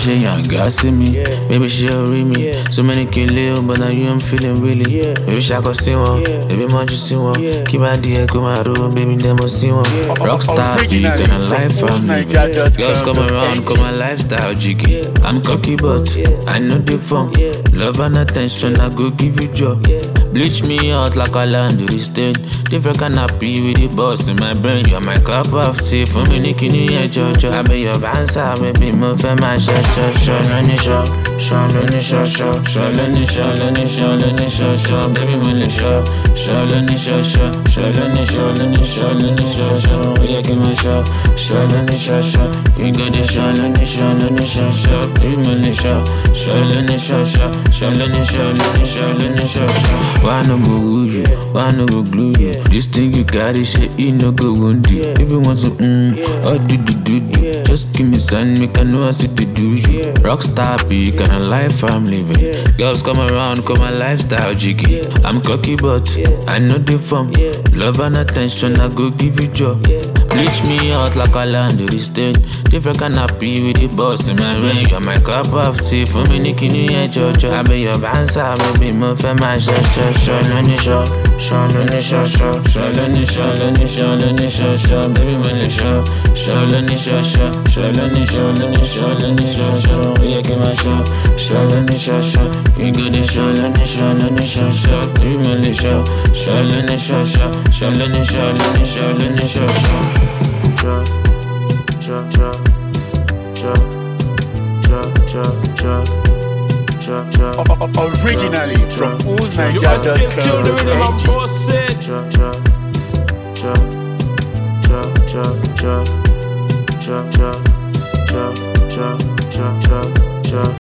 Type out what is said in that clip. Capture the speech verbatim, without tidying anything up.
she young, see me. Maybe she'll read me. So many kill live, but now you I'm feeling really. Maybe she go see one, maybe more you see one. Keep my dear, come out, baby, them will see one. Rockstar peak and a life I'm living. Girls come around, come my lifestyle jiggy. I'm cocky, but I know the fun. Love and attention, I go give you joy. Bleach me out like a laundry stain. Different kind of pee with the boss in my brain. You're my cup of tea for me, Nikini, yeah, Jojo. I be your answer, baby, move for my shot, shot, shot, lenny, shot, shot, lenny, shot, shot, shot, lenny, shot, lenny, shot, lenny, shot, shot, baby, money, shot, shot, lenny, shot, shot, shot, lenny, shot, lenny, shot, lenny, shot, shot, yeah, give me shot, shot, lenny, shot, shot, you got the shot, lenny, shot, lenny, shot, shot, baby, money, shot, shot, lenny, shot, shot, shot, lenny, shot, lenny, shot, lenny, shot, shot. Why no go woo you? Why no go glue you? This thing you got is shit, you no go wound you. If you want to, mm, or do do do do, just give me sign, make I know I see to do you. Rockstar peak and a life I'm living. Girls come around, come my lifestyle jiggy. I'm cocky, but I know the fun. Love and attention, I go give you joy. Bleach me out like a laundry stain. Different kind of pee with the boss in my brain. You're my cup of tea for me, Nikini, yeah, Jojo. I be your answer, baby, move for my shot, shot, shot, lenny, shot, shot, lenny, shot, shot, shot, lenny, shot, lenny, shot, lenny, shot, shot, baby, money, shot, shot, lenny, shot, shot, shot, lenny, shot, lenny, shot, lenny, shot, shot, yeah, give my shot, shot, lenny, shot, shot, you got the shot, lenny, shot, lenny, shot, shot, baby, money, shot, shot, lenny, shot, shot, shot, lenny, shot, lenny, shot, lenny, shot, shot. Chop, chop, chop, chop, chop, chop, chop, chop, chop. Originally from old niger dot com. Chop, chop, chop, chop, chop, chop, chop, chop, chop, chop, chop, chop, chop.